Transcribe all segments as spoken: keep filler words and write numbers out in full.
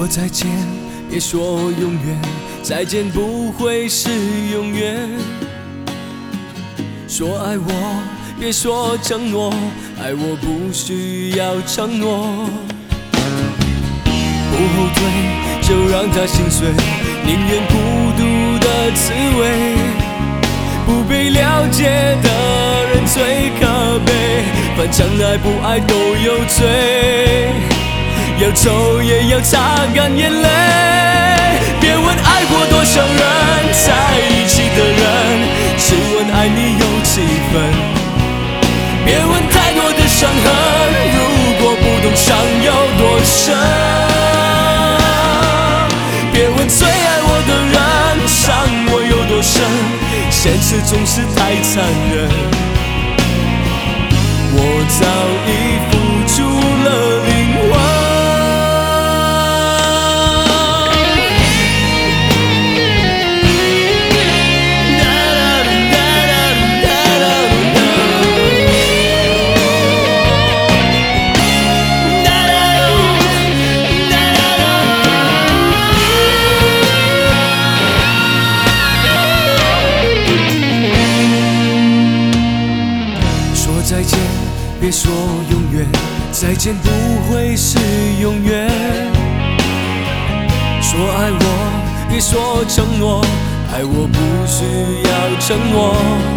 再见，别说永远，再见不会是永远。说爱我，别说承诺，爱我不需要承诺。不后退，就让它心碎，宁愿孤独的滋味。不被了解的人最可悲，反正爱不爱都有罪，要走也要擦干眼泪。别问爱过多少人，在一起的人，只问爱你有几分。别问太多的伤痕，如果不懂伤有多深。别问最爱我的人，伤我有多深，现实总是太残忍。我早已付出了灵魂。再见，别说永远，再见不会是永远。说爱我，别说承诺，爱我不需要承诺。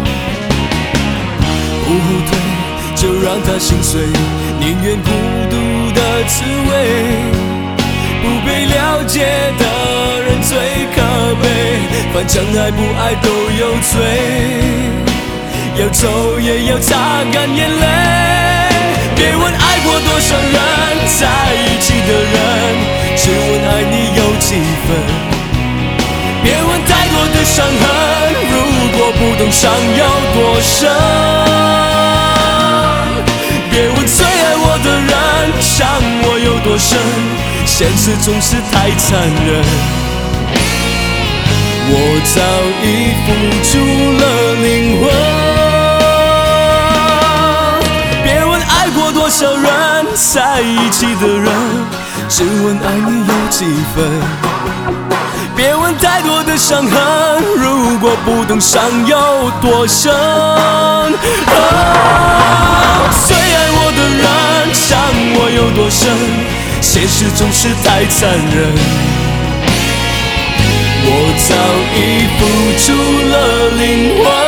不后退，就让它心碎，宁愿孤独的滋味。不被了解的人最可悲，反正爱不爱都有罪，要走也要擦干眼泪。别问爱过多少人，在一起的人，只问爱你有几分。别问太多的伤痕，如果不懂伤有多深。别问最爱我的人，伤我有多深，现实总是太残忍。我早已付出了灵魂。多少人在一起的人，只问爱你有几分。别问太多的伤痕，如果不懂伤有多深。哦，最爱我的人，伤我有多深，现实总是太残忍。我早已付出了灵魂。